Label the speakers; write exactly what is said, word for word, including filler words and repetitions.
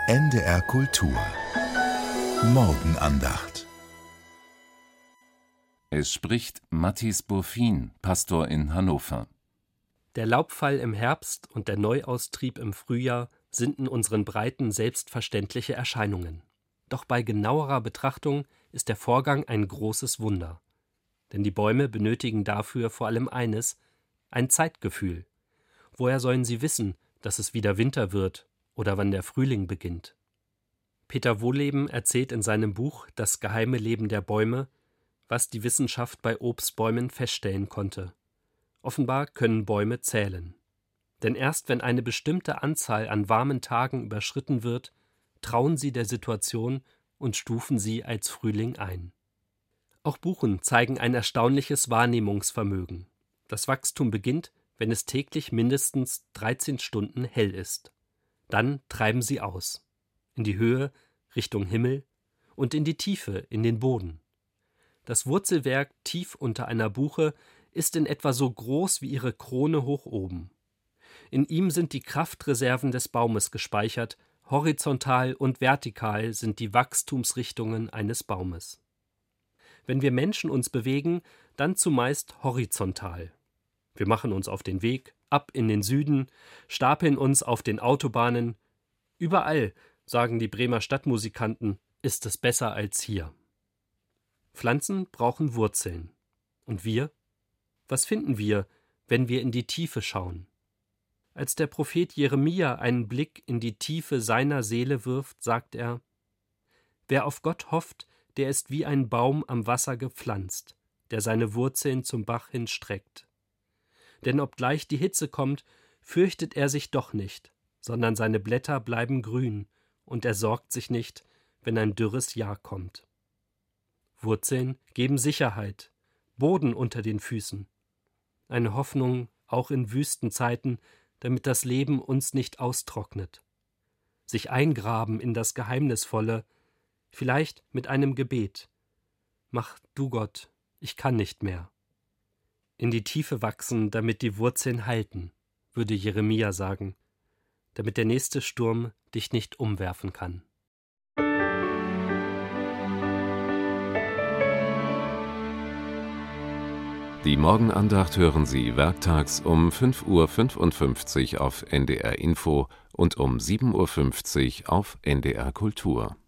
Speaker 1: N D R Kultur Morgenandacht.
Speaker 2: Es spricht Mathis Burfin, Pastor in Hannover.
Speaker 3: Der Laubfall im Herbst und der Neuaustrieb im Frühjahr sind in unseren Breiten selbstverständliche Erscheinungen. Doch bei genauerer Betrachtung ist der Vorgang ein großes Wunder. Denn die Bäume benötigen dafür vor allem eines, ein Zeitgefühl. Woher sollen sie wissen, dass es wieder Winter wird oder wann der Frühling beginnt? Peter Wohleben erzählt in seinem Buch Das geheime Leben der Bäume, was die Wissenschaft bei Obstbäumen feststellen konnte. Offenbar können Bäume zählen. Denn erst wenn eine bestimmte Anzahl an warmen Tagen überschritten wird, trauen sie der Situation und stufen sie als Frühling ein. Auch Buchen zeigen ein erstaunliches Wahrnehmungsvermögen. Das Wachstum beginnt, wenn es täglich mindestens dreizehn Stunden hell ist. Dann treiben sie aus. In die Höhe, Richtung Himmel und in die Tiefe, in den Boden. Das Wurzelwerk tief unter einer Buche ist in etwa so groß wie ihre Krone hoch oben. In ihm sind die Kraftreserven des Baumes gespeichert, horizontal und vertikal sind die Wachstumsrichtungen eines Baumes. Wenn wir Menschen uns bewegen, dann zumeist horizontal. Wir machen uns auf den Weg, ab in den Süden, stapeln uns auf den Autobahnen. Überall, sagen die Bremer Stadtmusikanten, ist es besser als hier. Pflanzen brauchen Wurzeln. Und wir? Was finden wir, wenn wir in die Tiefe schauen? Als der Prophet Jeremia einen Blick in die Tiefe seiner Seele wirft, sagt er: Wer auf Gott hofft, der ist wie ein Baum am Wasser gepflanzt, der seine Wurzeln zum Bach hin streckt. Denn obgleich die Hitze kommt, fürchtet er sich doch nicht, sondern seine Blätter bleiben grün, und er sorgt sich nicht, wenn ein dürres Jahr kommt. Wurzeln geben Sicherheit, Boden unter den Füßen. Eine Hoffnung auch in Wüstenzeiten, damit das Leben uns nicht austrocknet. Sich eingraben in das Geheimnisvolle, vielleicht mit einem Gebet. Mach du Gott, ich kann nicht mehr. In die Tiefe wachsen, damit die Wurzeln halten, würde Jeremia sagen, damit der nächste Sturm dich nicht umwerfen kann.
Speaker 2: Die Morgenandacht hören Sie werktags um fünf Uhr fünfundfünfzig auf N D R Info und um sieben Uhr fünfzig auf N D R Kultur.